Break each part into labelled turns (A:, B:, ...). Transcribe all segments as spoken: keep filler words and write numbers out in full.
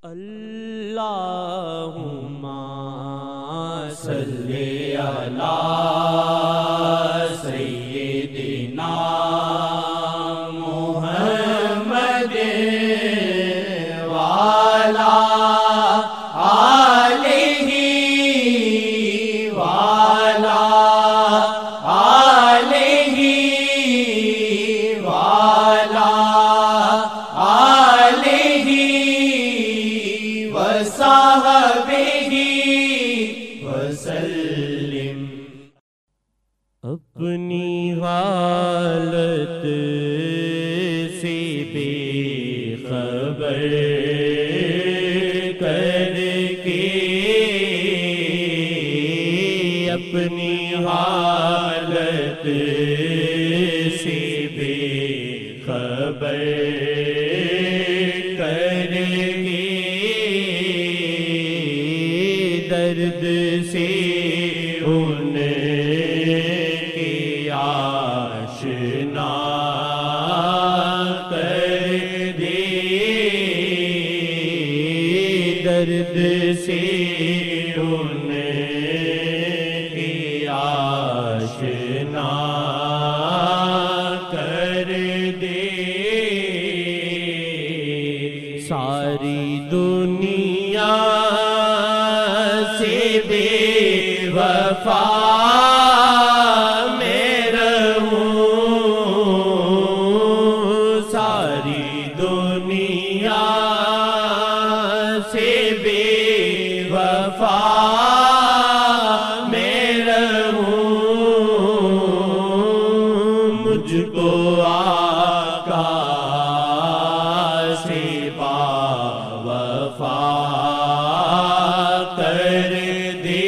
A: اللہم صلی علی سیدنا محمد وعلی آلہ وعلی آلہ وعلی آلہ وصحبہ وسلم۔ اپنی حالت سے بے خبر کر کے، اپنی حالت سے بے خبر کر کے، درد سے ان کے آشنا کر دے، درد سے ان کے آشنا کر دے۔ ساری دنیا سے بے وفا میں رہوں، ساری دنیا سے بے وفا میں رہوں، مجھ کو آقا سے باوفا کر دے،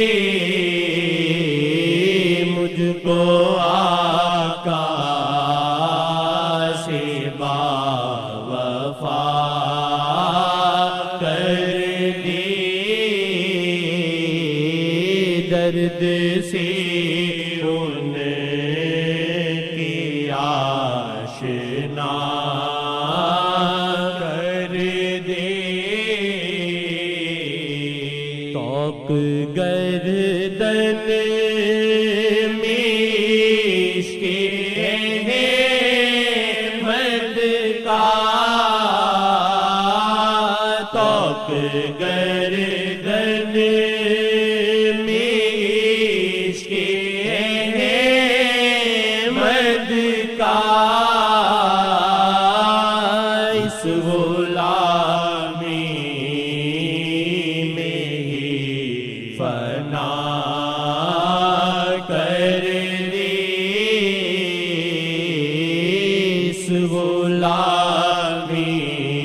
A: مجھ کو آقا سے باوفا کر دے، درد سے ان کی آشنا کر دے۔ توق گردن میں عشق احمد کا، توق گردن میں عشق احمد کا، اس غلامی میں ہی فنا کر دے، اس غلامی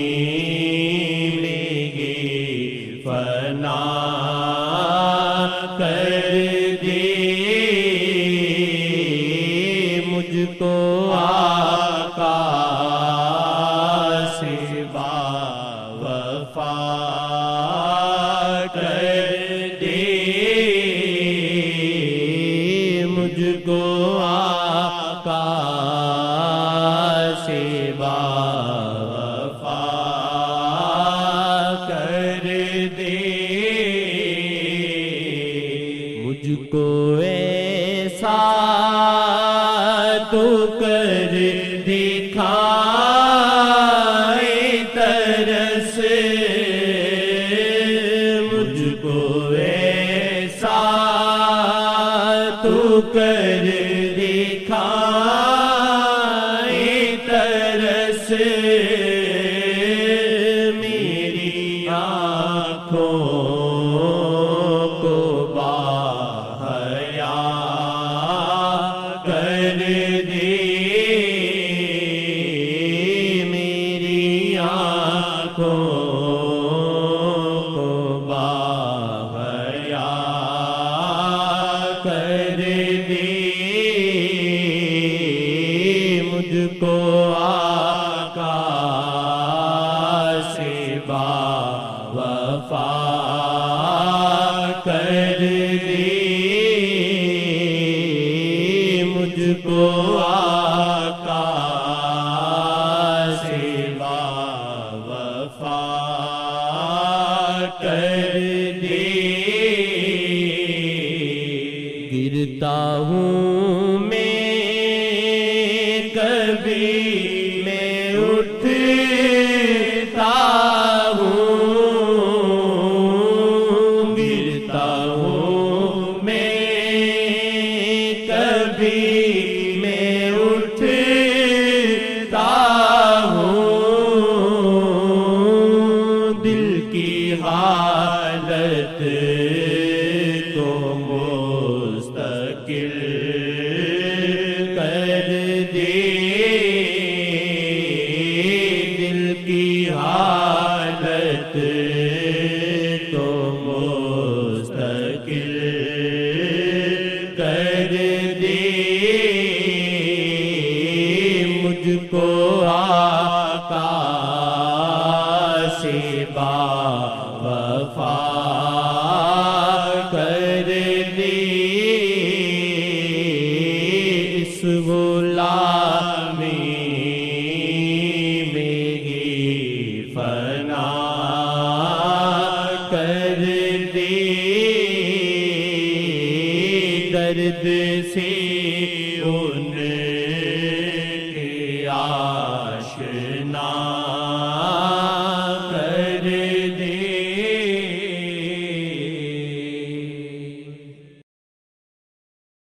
A: میں ہی فنا کر دے، مجھ کو آقا سے باوفا کر دے، مجھ کو آقا سے باوفا کر دے، مجھ کو ایسا تو کر دکھائے ترس، مجھ کو ایسا تو کر دکھائے ترس، میری آنکھوں کو باحیا کر دے، میری آنکھوں کو باحیا کر دے، مجھ کو آقا سے باوفا کر دے، مجھ کو آقا سے باوفا کر دی گرتا ہوں میں کبھی میں اٹھتا ہوں گرتا ہوں میں کبھی میں اٹھتا ہوں دل کی حالت کو مستقل کر دی دل کی حالت کو مستقل کر دی مجھ کو آقا سے باوفا کر دی اس غلامی میں ہی فنا کر دی درد سے ان کے آشنا